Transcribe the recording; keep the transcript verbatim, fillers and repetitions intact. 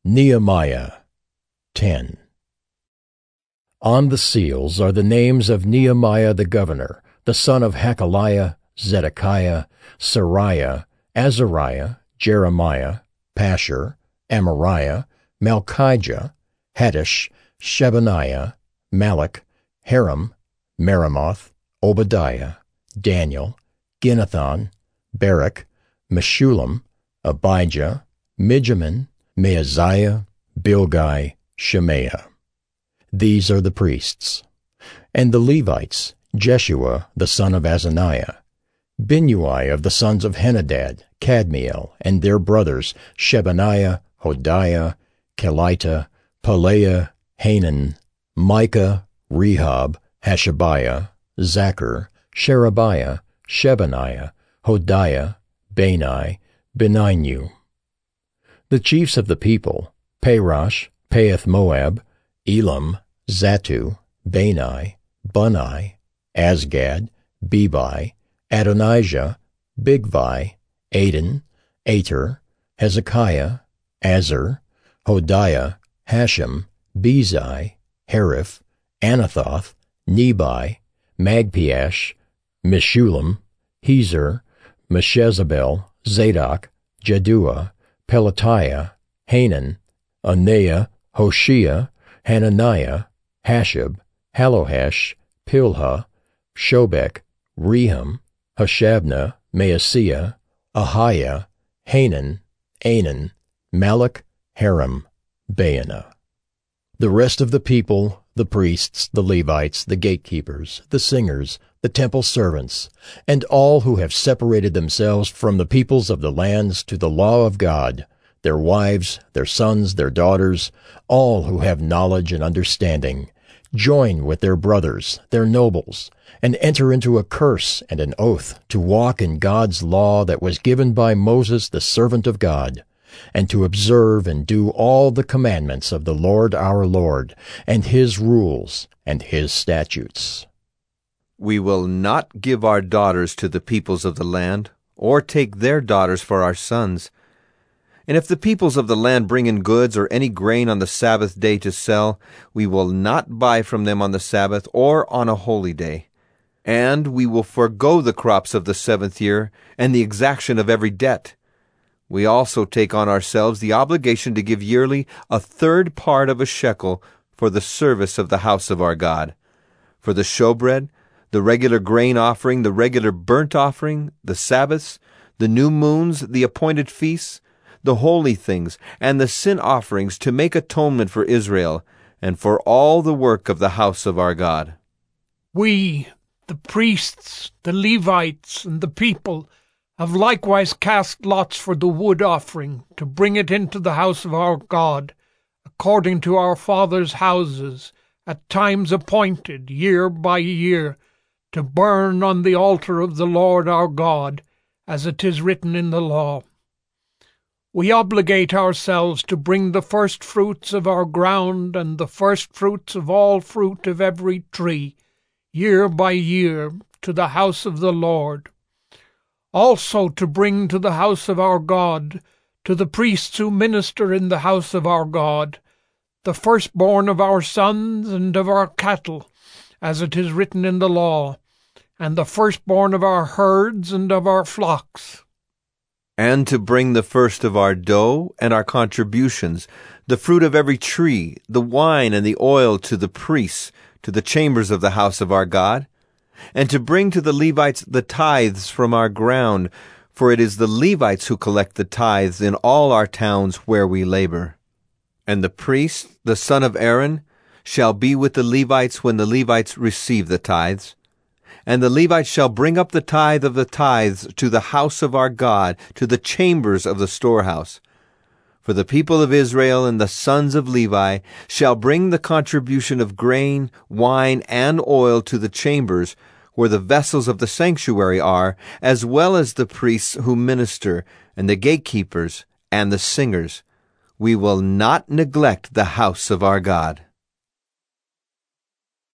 Nehemiah ten. On the seals are the names of Nehemiah the governor, the son of Hakaliah, Zedekiah, Sariah, Azariah, Jeremiah, Pashur, Amariah, Malchijah, Haddish, Shebaniah, Malach, Haram, Meremoth, Obadiah, Daniel, Ginnathan, Barak, Meshullam, Abijah, Mijamin, Maaziah, Bilgai, Shemaiah. These are the priests. And the Levites, Jeshua the son of Azaniah, Binnui of the sons of Henadad, Kadmiel, and their brothers Shebaniah, Hodiah, Kelita, Pelaiah, Hanan, Micah, Rehob, Hashabiah, Zachar, Sherebiah, Shebaniah, Hodiah, Bani, Beninu. The chiefs of the people, Parosh, Pahath-Moab, Elam, Zatu, Bani, Bunni, Asgad, Bebai, Adonijah, Bigvai, Adin, Ater, Hezekiah, Azar, Hodiah, Hashem, Bezai, Hariph, Anathoth, Nebai, Magpiash, Meshullam, Hezer, Meshezabel, Zadok, Jaddua, Pelatiah, Hanan, Anaiah, Hoshea, Hananiah, Hashab, Halohesh, Pilha, Shobek, Rehum, Hashabnah, Maaseiah, Ahiah, Hanan, Anan, Malach, Haram, Baanah. The rest of the people, the priests, the Levites, the gatekeepers, the singers, the temple servants, and all who have separated themselves from the peoples of the lands to the law of God, their wives, their sons, their daughters, all who have knowledge and understanding, join with their brothers, their nobles, and enter into a curse and an oath to walk in God's law that was given by Moses the servant of God, and to observe and do all the commandments of the Lord our Lord, and his rules and his statutes. We will not give our daughters to the peoples of the land, or take their daughters for our sons. And if the peoples of the land bring in goods or any grain on the Sabbath day to sell, we will not buy from them on the Sabbath or on a holy day. And we will forego the crops of the seventh year and the exaction of every debt. We also take on ourselves the obligation to give yearly a third part of a shekel for the service of the house of our God, for the showbread, the regular grain offering, the regular burnt offering, the Sabbaths, the new moons, the appointed feasts, the holy things, and the sin offerings, to make atonement for Israel, and for all the work of the house of our God. We, the priests, the Levites, and the people, have likewise cast lots for the wood offering, to bring it into the house of our God, according to our fathers' houses, at times appointed, year by year, to burn on the altar of the Lord our God, as it is written in the law. We obligate ourselves to bring the first fruits of our ground and the first fruits of all fruit of every tree, year by year, to the house of the Lord. Also to bring to the house of our God, to the priests who minister in the house of our God, the firstborn of our sons and of our cattle, as it is written in the law, and the firstborn of our herds and of our flocks. And to bring the first of our dough and our contributions, the fruit of every tree, the wine and the oil, to the priests, to the chambers of the house of our God, and to bring to the Levites the tithes from our ground, for it is the Levites who collect the tithes in all our towns where we labor. And the priest, the son of Aaron, shall be with the Levites when the Levites receive the tithes. And the Levites shall bring up the tithe of the tithes to the house of our God, to the chambers of the storehouse. For the people of Israel and the sons of Levi shall bring the contribution of grain, wine, and oil to the chambers, where the vessels of the sanctuary are, as well as the priests who minister, and the gatekeepers, and the singers. We will not neglect the house of our God.